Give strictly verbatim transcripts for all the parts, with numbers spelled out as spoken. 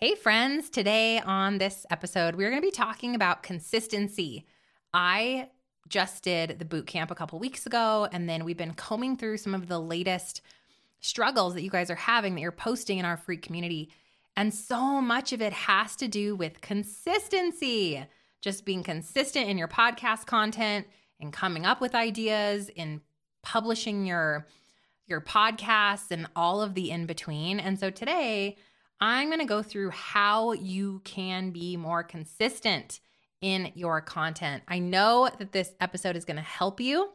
Hey friends, today on this episode, we're going to be talking about consistency. I just did the boot camp a couple weeks ago, and then we've been combing through some of the latest struggles that you guys are having that you're posting in our free community. And so much of it has to do with consistency, just being consistent in your podcast content and coming up with ideas, in publishing your, your podcasts and all of the in-between. And so today, I'm going to go through how you can be more consistent in your content. I know that this episode is going to help you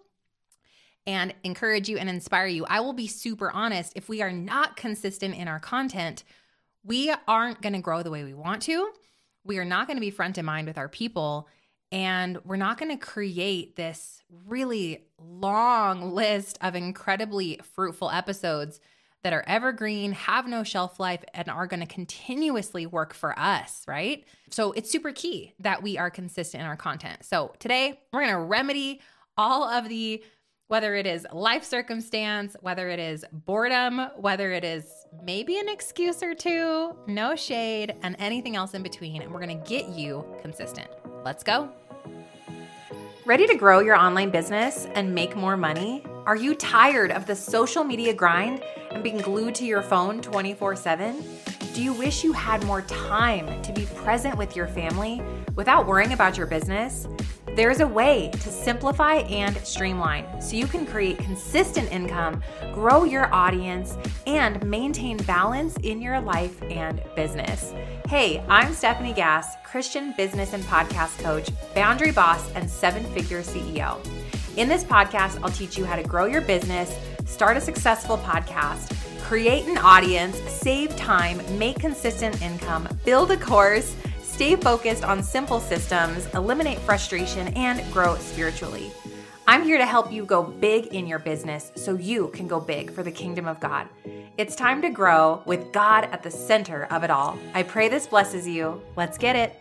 and encourage you and inspire you. I will be super honest. If we are not consistent in our content, we aren't going to grow the way we want to. We are not going to be front of mind with our people, and we're not going to create this really long list of incredibly fruitful episodes that are evergreen, have no shelf life, and are going to continuously work for us, right? So it's super key that we are consistent in our content. So today, we're going to remedy all of the, whether it is life circumstance, whether it is boredom, whether it is maybe an excuse or two, no shade, and anything else in between. And we're going to get you consistent. Let's go. Ready to grow your online business and make more money? Are you tired of the social media grind and being glued to your phone twenty-four seven? Do you wish you had more time to be present with your family without worrying about your business? There's a way to simplify and streamline so you can create consistent income, grow your audience, and maintain balance in your life and business. Hey, I'm Stephanie Gass, Christian business and podcast coach, boundary boss, and seven-figure C E O. In this podcast, I'll teach you how to grow your business, start a successful podcast, create an audience, save time, make consistent income, build a course, stay focused on simple systems, eliminate frustration, and grow spiritually. I'm here to help you go big in your business so you can go big for the kingdom of God. It's time to grow with God at the center of it all. I pray this blesses you. Let's get it.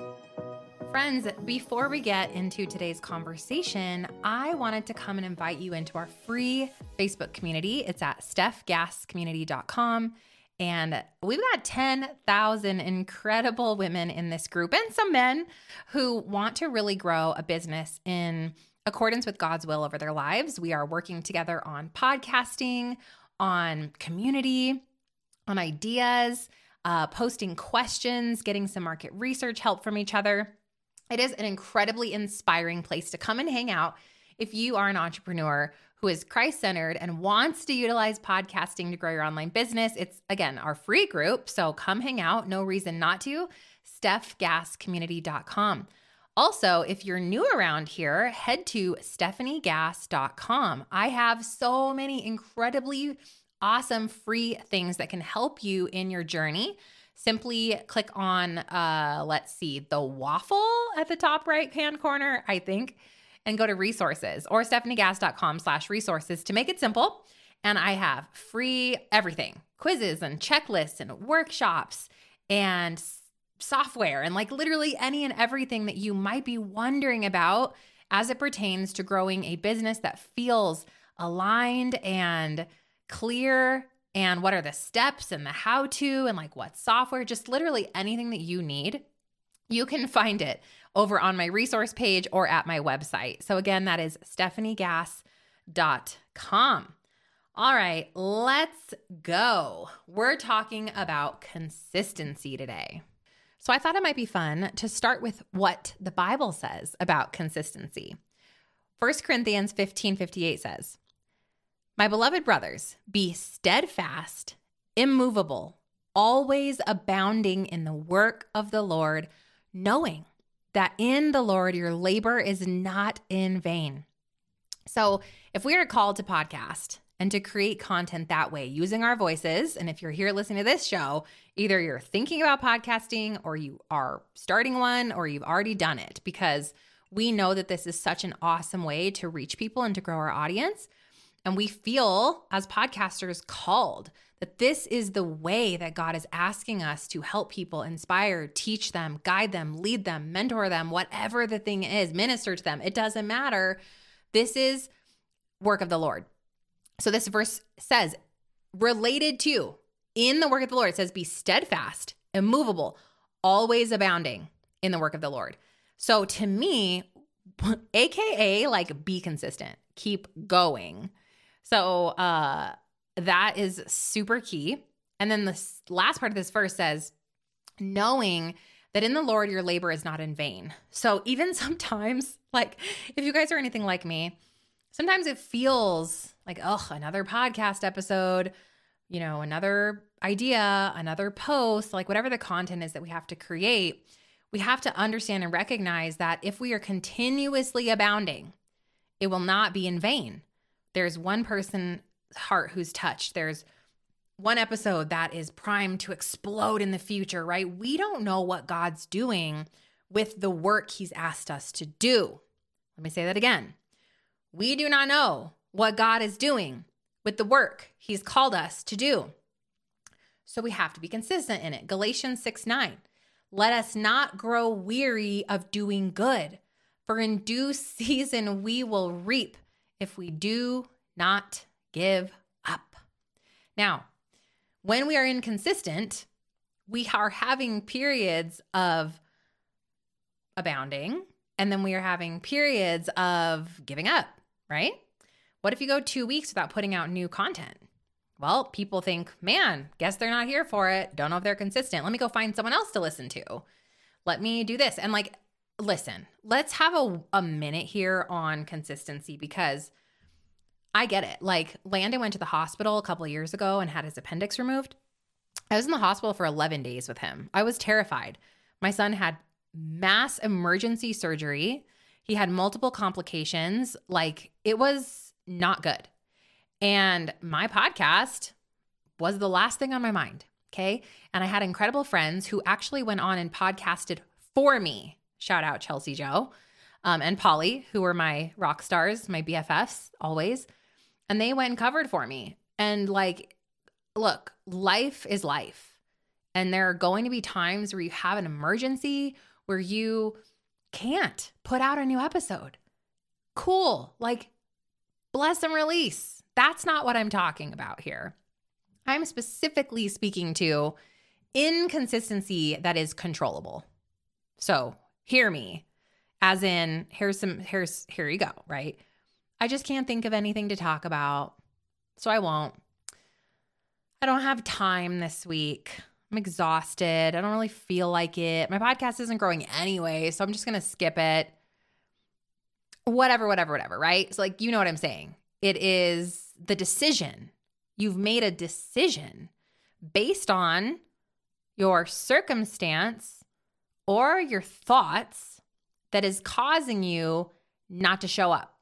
Friends, before we get into today's conversation, I wanted to come and invite you into our free Facebook community. It's at steph gass community dot com. And we've got ten thousand incredible women in this group and some men who want to really grow a business in accordance with God's will over their lives. We are working together on podcasting, on community, on ideas, uh, posting questions, getting some market research help from each other. It is an incredibly inspiring place to come and hang out if you are an entrepreneur who is Christ-centered and wants to utilize podcasting to grow your online business. It's, again, our free group, so come hang out. No reason not to. steph gass community dot com. Also, if you're new around here, head to stephanie gass dot com. I have so many incredibly awesome free things that can help you in your journey. Simply click on, uh, let's see, the waffle at the top right-hand corner, I think, and go to resources or stephanie gass dot com slash resources to make it simple. And I have free everything, quizzes and checklists and workshops and software and like literally any and everything that you might be wondering about as it pertains to growing a business that feels aligned and clear. And what are the steps and the how-to and like what software, just literally anything that you need, you can find it over on my resource page or at my website. So again, that is stephanie gass dot com. All right, let's go. We're talking about consistency today. So I thought it might be fun to start with what the Bible says about consistency. First Corinthians fifteen fifty-eight says, "My beloved brothers, be steadfast, immovable, always abounding in the work of the Lord, knowing that in the Lord your labor is not in vain." So if we are called to podcast and to create content that way, using our voices, and if you're here listening to this show, either you're thinking about podcasting or you are starting one or you've already done it, because we know that this is such an awesome way to reach people and to grow our audience. And we feel as podcasters called that this is the way that God is asking us to help people, inspire, teach them, guide them, lead them, mentor them, whatever the thing is, minister to them. It doesn't matter. This is work of the Lord. So this verse says, related to, in the work of the Lord, it says, be steadfast, immovable, always abounding in the work of the Lord. So to me, A K A like be consistent, keep going. So uh, that is super key. And then the last part of this verse says, knowing that in the Lord your labor is not in vain. So even sometimes, like if you guys are anything like me, sometimes it feels like, oh, another podcast episode, you know, another idea, another post, like whatever the content is that we have to create, we have to understand and recognize that if we are continuously abounding, it will not be in vain. There's one person's heart who's touched. There's one episode that is primed to explode in the future, right? We don't know what God's doing with the work he's asked us to do. Let me say that again. We do not know what God is doing with the work he's called us to do. So we have to be consistent in it. Galatians six nine. Let us not grow weary of doing good, for in due season we will reap if we do not give up. Now, when we are inconsistent, we are having periods of abounding, and then we are having periods of giving up, right? What if you go two weeks without putting out new content? Well, people think, man, guess they're not here for it. Don't know if they're consistent. Let me go find someone else to listen to. Let me do this. And like, listen, let's have a, a minute here on consistency, because I get it. Like Landon went to the hospital a couple of years ago and had his appendix removed. I was in the hospital for eleven days with him. I was terrified. My son had mass emergency surgery. He had multiple complications. Like it was not good. And my podcast was the last thing on my mind. Okay. And I had incredible friends who actually went on and podcasted for me. Shout out Chelsea Joe um, and Polly, who were my rock stars, my B F Fs always. And they went and covered for me. And like, look, life is life. And there are going to be times where you have an emergency where you can't put out a new episode. Cool. Like, bless and release. That's not what I'm talking about here. I'm specifically speaking to inconsistency that is controllable. So hear me, as in, here's some, here's, here you go, right? I just can't think of anything to talk about, so I won't. I don't have time this week. I'm exhausted. I don't really feel like it. My podcast isn't growing anyway, so I'm just going to skip it. Whatever, whatever, whatever, right? So like, you know what I'm saying. It is the decision. You've made a decision based on your circumstance or your thoughts that is causing you not to show up.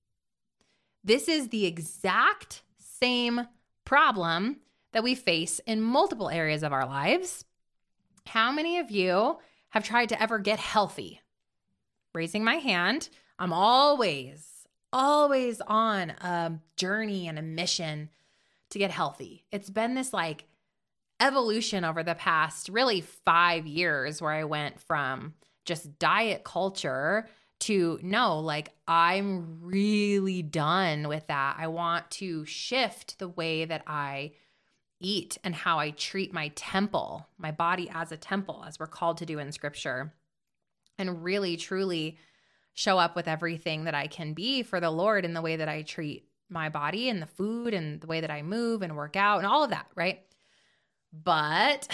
This is the exact same problem that we face in multiple areas of our lives. How many of you have tried to ever get healthy? Raising my hand, I'm always, always on a journey and a mission to get healthy. It's been this like evolution over the past really five years where I went from just diet culture to no, like I'm really done with that. I want to shift the way that I eat and how I treat my temple, my body as a temple, as we're called to do in scripture, and really truly show up with everything that I can be for the Lord in the way that I treat my body and the food and the way that I move and work out and all of that, right? But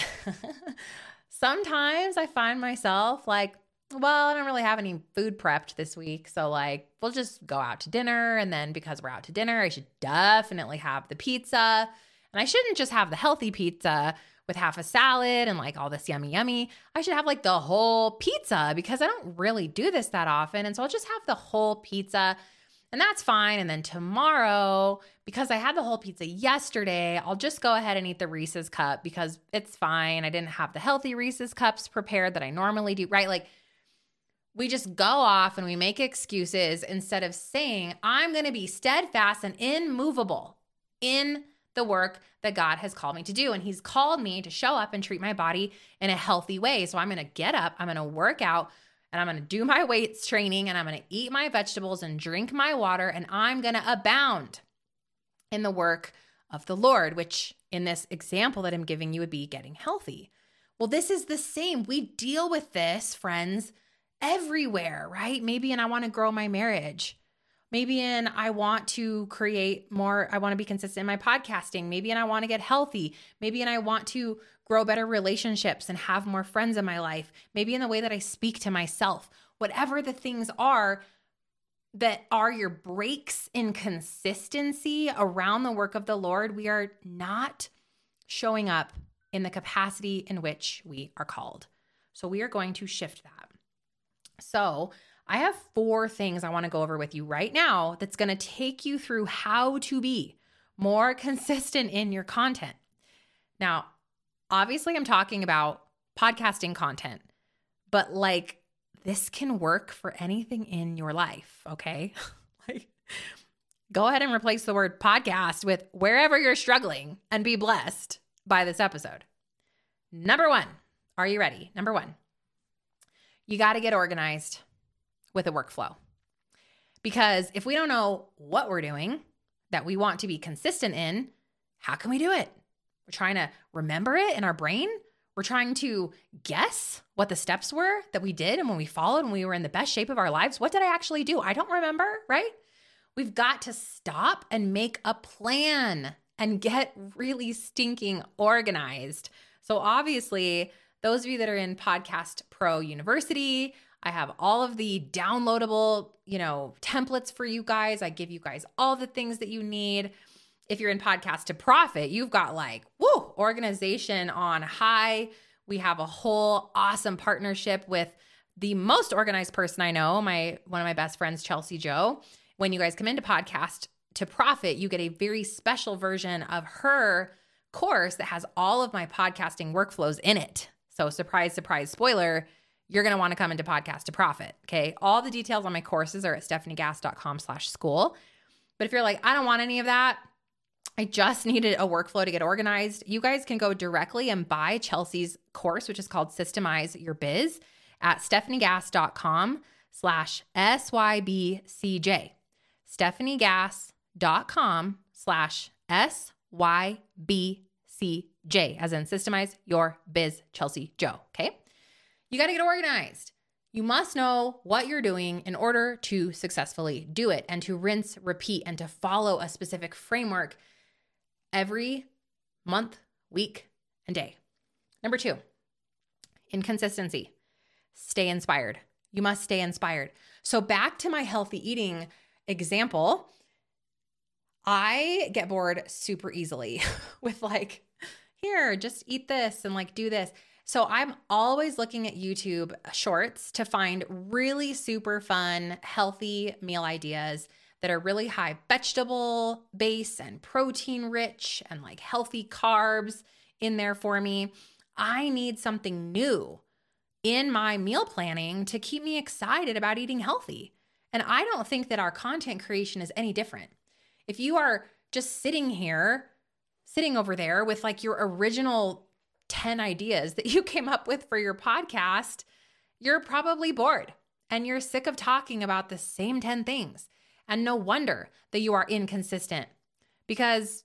sometimes I find myself like, well, I don't really have any food prepped this week. So like, we'll just go out to dinner. And then because we're out to dinner, I should definitely have the pizza. And I shouldn't just have the healthy pizza with half a salad and like all this yummy, yummy. I should have like the whole pizza because I don't really do this that often. And so I'll just have the whole pizza and that's fine. And then tomorrow, because I had the whole pizza yesterday, I'll just go ahead and eat the Reese's cup because it's fine. I didn't have the healthy Reese's cups prepared that I normally do, right? Like we just go off and we make excuses instead of saying, I'm going to be steadfast and immovable in the work that God has called me to do. And he's called me to show up and treat my body in a healthy way. So I'm going to get up, I'm going to work out, and I'm going to do my weights training, and I'm going to eat my vegetables and drink my water, and I'm going to abound in the work of the Lord, which in this example that I'm giving you would be getting healthy. Well, this is the same. We deal with this, friends, everywhere, right? Maybe in I want to grow my marriage. Maybe in I want to create more, I want to be consistent in my podcasting. Maybe in I want to get healthy. Maybe in I want to grow better relationships and have more friends in my life. Maybe in the way that I speak to myself. Whatever the things are that are your breaks in consistency around the work of the Lord, we are not showing up in the capacity in which we are called. So we are going to shift that. So I have four things I want to go over with you right now that's going to take you through how to be more consistent in your content. Now, obviously I'm talking about podcasting content, but like this can work for anything in your life, okay? Like go ahead and replace the word podcast with wherever you're struggling and be blessed by this episode. Number one, are you ready? Number one, you got to get organized with a workflow. Because if we don't know what we're doing that we want to be consistent in, how can we do it? We're trying to remember it in our brain. We're trying to guess what the steps were that we did and when we followed and we were in the best shape of our lives. What did I actually do? I don't remember, right? We've got to stop and make a plan and get really stinking organized. So obviously, those of you that are in Podcast Pro University, I have all of the downloadable, you know, templates for you guys. I give you guys all the things that you need. If you're in Podcast to Profit, you've got like, woo, organization on high. We have a whole awesome partnership with the most organized person I know, my one of my best friends, Chelsea Joe. When you guys come into Podcast to Profit, you get a very special version of her course that has all of my podcasting workflows in it. So surprise, surprise, spoiler, you're going to want to come into Podcast to Profit. Okay. All the details on my courses are at stephaniegass.com slash school. But if you're like, I don't want any of that, I just needed a workflow to get organized, you guys can go directly and buy Chelsea's course, which is called Systemize Your Biz at stephaniegass.com slash SYBCJ. stephaniegass.com slash S-Y-B-C-J, as in Systemize Your Biz, Chelsea Joe, okay? You got to get organized. You must know what you're doing in order to successfully do it and to rinse, repeat, and to follow a specific framework every month, week, and day. Number two, inconsistency. Stay inspired. You must stay inspired. So back to my healthy eating example, I get bored super easily with like, here, just eat this and like do this. So I'm always looking at YouTube shorts to find really super fun, healthy meal ideas that are really high vegetable base and protein rich and like healthy carbs in there for me. I need something new in my meal planning to keep me excited about eating healthy. And I don't think that our content creation is any different. If you are just sitting here, sitting over there with like your original ten ideas that you came up with for your podcast, you're probably bored and you're sick of talking about the same ten things. And no wonder that you are inconsistent because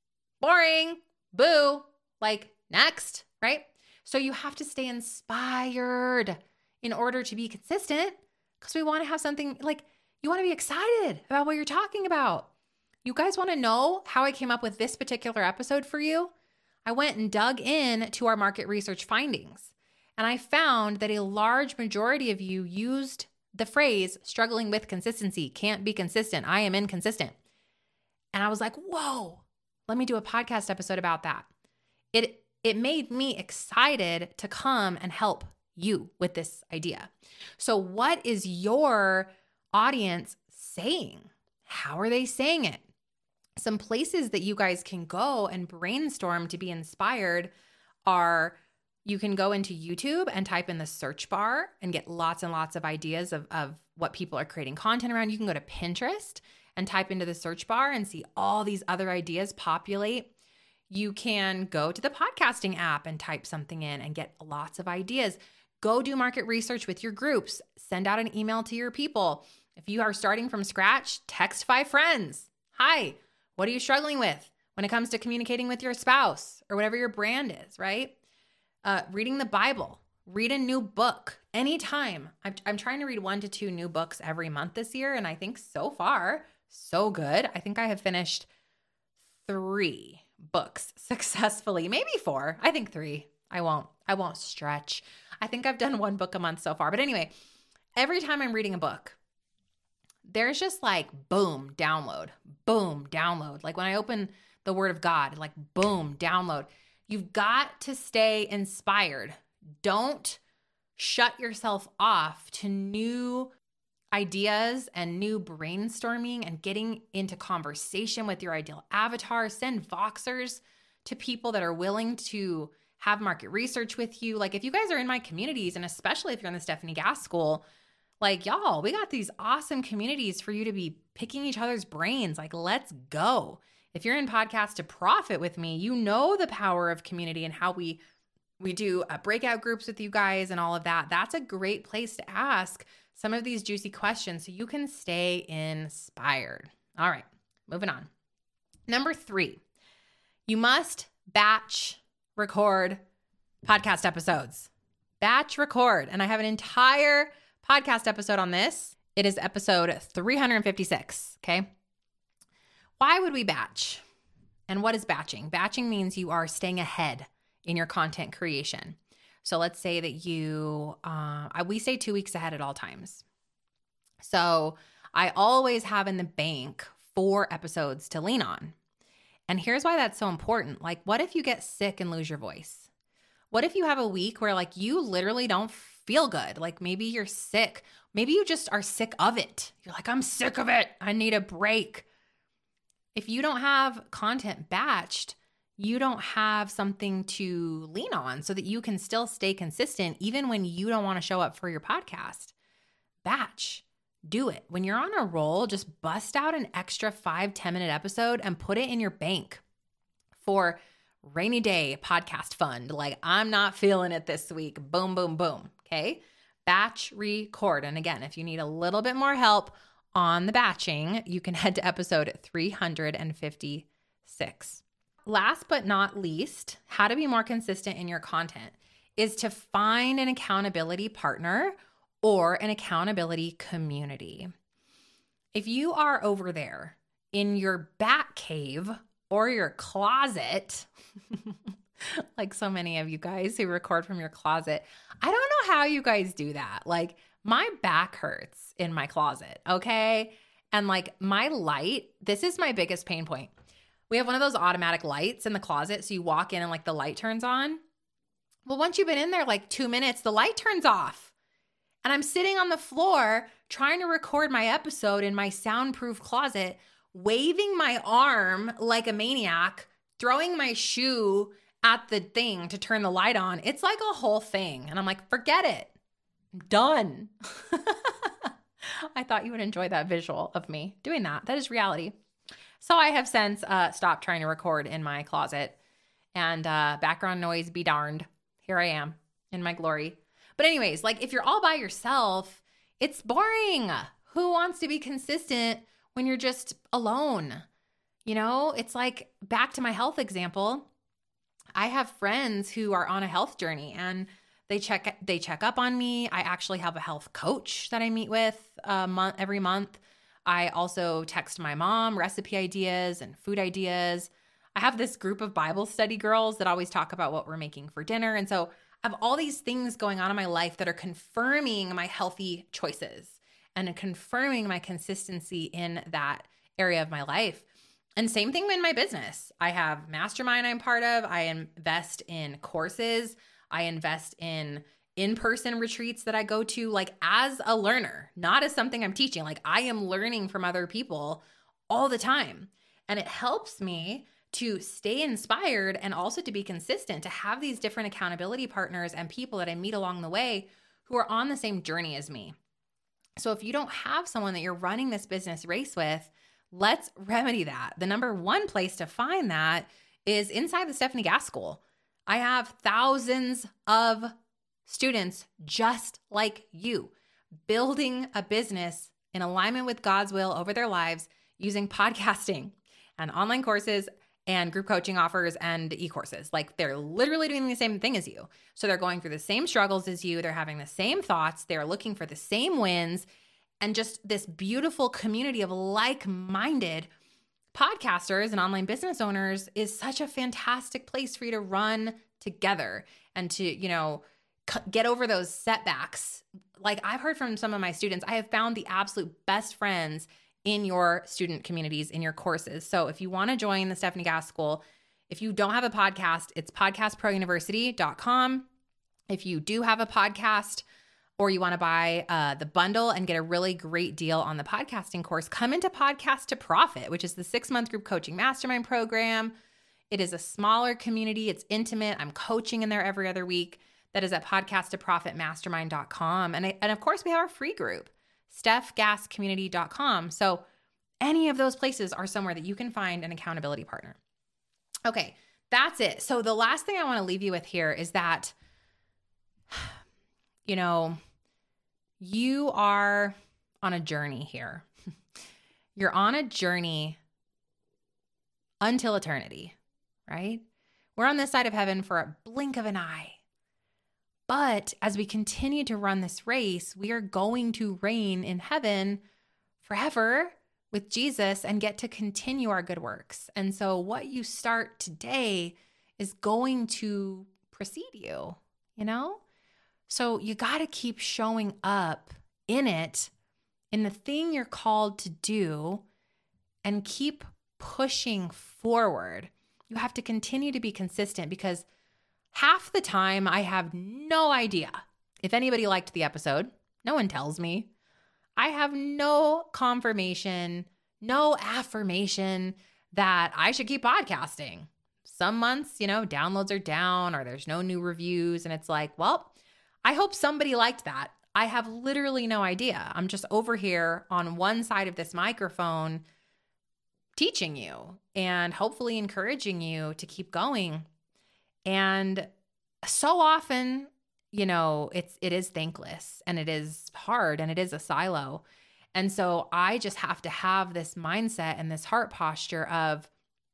boring, boo, like next, right? So you have to stay inspired in order to be consistent because we want to have something like you want to be excited about what you're talking about. You guys want to know how I came up with this particular episode for you? I went and dug in to our market research findings, and I found that a large majority of you used the phrase struggling with consistency, can't be consistent. I am inconsistent. And I was like, whoa, let me do a podcast episode about that. It, it made me excited to come and help you with this idea. So what is your audience saying? How are they saying it? Some places that you guys can go and brainstorm to be inspired are you can go into YouTube and type in the search bar and get lots and lots of ideas of, of what people are creating content around. You can go to Pinterest and type into the search bar and see all these other ideas populate. You can go to the podcasting app and type something in and get lots of ideas. Go do market research with your groups. Send out an email to your people. If you are starting from scratch, text five friends. Hi, what are you struggling with when it comes to communicating with your spouse or whatever your brand is, right? uh, reading the Bible, read a new book anytime. I'm, I'm trying to read one to two new books every month this year. And I think so far, so good. I think I have finished three books successfully, maybe four. I think three. I won't, I won't stretch. I think I've done one book a month so far. But anyway, every time I'm reading a book, there's just like, boom, download, boom, download. Like when I open the Word of God, like boom, download. You've got to stay inspired. Don't shut yourself off to new ideas and new brainstorming and getting into conversation with your ideal avatar. Send Voxers to people that are willing to have market research with you. Like if you guys are in my communities, and especially if you're in the Stephanie Gass School, like y'all, we got these awesome communities for you to be picking each other's brains. Like, let's go. If you're in Podcast to Profit with me, you know the power of community and how we we do uh, breakout groups with you guys and all of that. That's a great place to ask some of these juicy questions so you can stay inspired. All right, moving on. Number three, you must batch record podcast episodes. Batch record. And I have an entire podcast episode on this. It is episode three hundred fifty-six, okay? Why would we batch? And what is batching? Batching means you are staying ahead in your content creation. So let's say that you, uh, we say two weeks ahead at all times. So I always have in the bank four episodes to lean on. And here's why that's so important. Like, what if you get sick and lose your voice? What if you have a week where like you literally don't feel good? Like maybe you're sick. Maybe you just are sick of it. You're like, I'm sick of it. I need a break. If you don't have content batched, you don't have something to lean on so that you can still stay consistent even when you don't want to show up for your podcast. Batch. Do it. When you're on a roll, just bust out an extra five, ten minute episode and put it in your bank for rainy day podcast fund. Like, I'm not feeling it this week. Boom, boom, boom. Okay. Batch record. And again, if you need a little bit more help on the batching, you can head to episode three hundred fifty-six. Last but not least, how to be more consistent in your content is to find an accountability partner or an accountability community. If you are over there in your bat cave or your closet, like so many of you guys who record from your closet, I don't know how you guys do that. Like, my back hurts in my closet, okay? And like my light, this is my biggest pain point. We have one of those automatic lights in the closet. So you walk in and like the light turns on. Well, once you've been in there like two minutes, the light turns off. And I'm sitting on the floor trying to record my episode in my soundproof closet, waving my arm like a maniac, throwing my shoe at the thing to turn the light on. It's like a whole thing. And I'm like, forget it. I'm done. I thought you would enjoy that visual of me doing that. That is reality. So I have since uh, stopped trying to record in my closet, and uh, background noise be darned. Here I am in my glory. But anyways, like if you're all by yourself, it's boring. Who wants to be consistent when you're just alone? You know, it's like back to my health example. I have friends who are on a health journey and they check they check up on me. I actually have a health coach that I meet with a month every month. I also text my mom recipe ideas and food ideas. I have this group of Bible study girls that always talk about what we're making for dinner. And so I have all these things going on in my life that are confirming my healthy choices and confirming my consistency in that area of my life. And same thing in my business. I have Mastermind I'm part of. I invest in courses. I invest in in-person retreats that I go to, like as a learner, not as something I'm teaching. Like I am learning from other people all the time. And it helps me to stay inspired and also to be consistent, to have these different accountability partners and people that I meet along the way who are on the same journey as me. So if you don't have someone that you're running this business race with, let's remedy that. The number one place to find that is inside the Stephanie Gass School. I have thousands of students just like you building a business in alignment with God's will over their lives using podcasting and online courses and group coaching offers and e-courses. Like they're literally doing the same thing as you. So they're going through the same struggles as you. They're having the same thoughts. They're looking for the same wins, and just this beautiful community of like-minded podcasters and online business owners is such a fantastic place for you to run together and to, you know, get over those setbacks. Like I've heard from some of my students, I have found the absolute best friends in your student communities, in your courses. So if you want to join the Stephanie Gass School, if you don't have a podcast, it's podcast pro university dot com. If you do have a podcast or you want to buy uh, the bundle and get a really great deal on the podcasting course, come into Podcast to Profit, which is the six-month group coaching mastermind program. It is a smaller community. It's intimate. I'm coaching in there every other week. That is at podcast to profit mastermind dot com. And, I, and of course, we have our free group, steph gass community dot com. So any of those places are somewhere that you can find an accountability partner. Okay, that's it. So the last thing I want to leave you with here is that, you know, you are on a journey here. You're on a journey until eternity, right? We're on this side of heaven for a blink of an eye. But as we continue to run this race, we are going to reign in heaven forever with Jesus and get to continue our good works. And so what you start today is going to precede you, you know? So you got to keep showing up in it, in the thing you're called to do, and keep pushing forward. You have to continue to be consistent, because half the time I have no idea if anybody liked the episode. No one tells me. I have no confirmation, no affirmation that I should keep podcasting. Some months, you know, downloads are down or there's no new reviews, and it's like, well, I hope somebody liked that. I have literally no idea. I'm just over here on one side of this microphone teaching you and hopefully encouraging you to keep going. And so often, you know, it's, it is thankless and it is hard and it is a silo. And so I just have to have this mindset and this heart posture of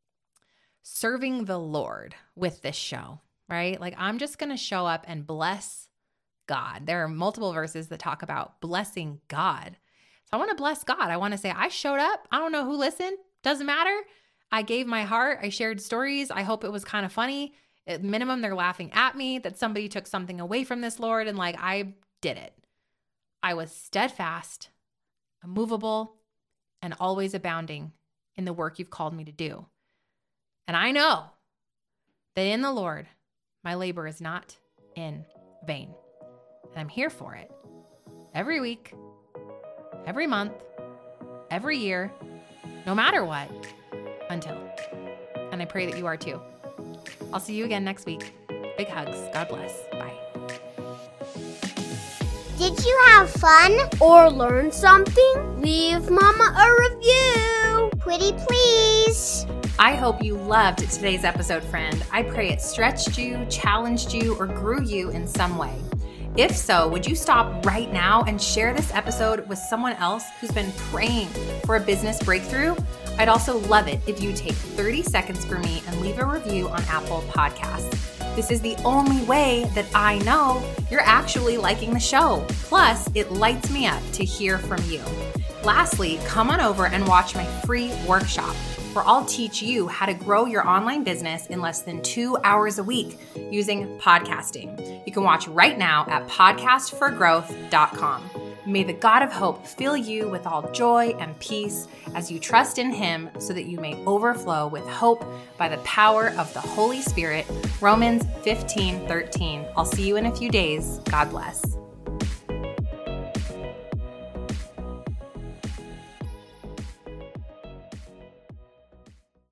serving the Lord with this show, right? Like I'm just going to show up and bless God. There are multiple verses that talk about blessing God. So I want to bless God. I want to say, I showed up. I don't know who listened. Doesn't matter. I gave my heart. I shared stories. I hope it was kind of funny. At minimum, they're laughing at me that somebody took something away from this, Lord. And like, I did it. I was steadfast, immovable, and always abounding in the work you've called me to do. And I know that in the Lord, my labor is not in vain. And I'm here for it every week, every month, every year, no matter what, until. And I pray that you are too. I'll see you again next week. Big hugs. God bless. Bye. Did you have fun or learn something? Leave Mama a review. Pretty please. I hope you loved today's episode, friend. I pray it stretched you, challenged you, or grew you in some way. If so, would you stop right now and share this episode with someone else who's been praying for a business breakthrough? I'd also love it if you take thirty seconds for me and leave a review on Apple Podcasts. This is the only way that I know you're actually liking the show. Plus, it lights me up to hear from you. Lastly, come on over and watch my free workshop, where I'll teach you how to grow your online business in less than two hours a week using podcasting. You can watch right now at podcast for growth dot com. May the God of hope fill you with all joy and peace as you trust in him, so that you may overflow with hope by the power of the Holy Spirit. Romans fifteen thirteen. I'll see you in a few days. God bless.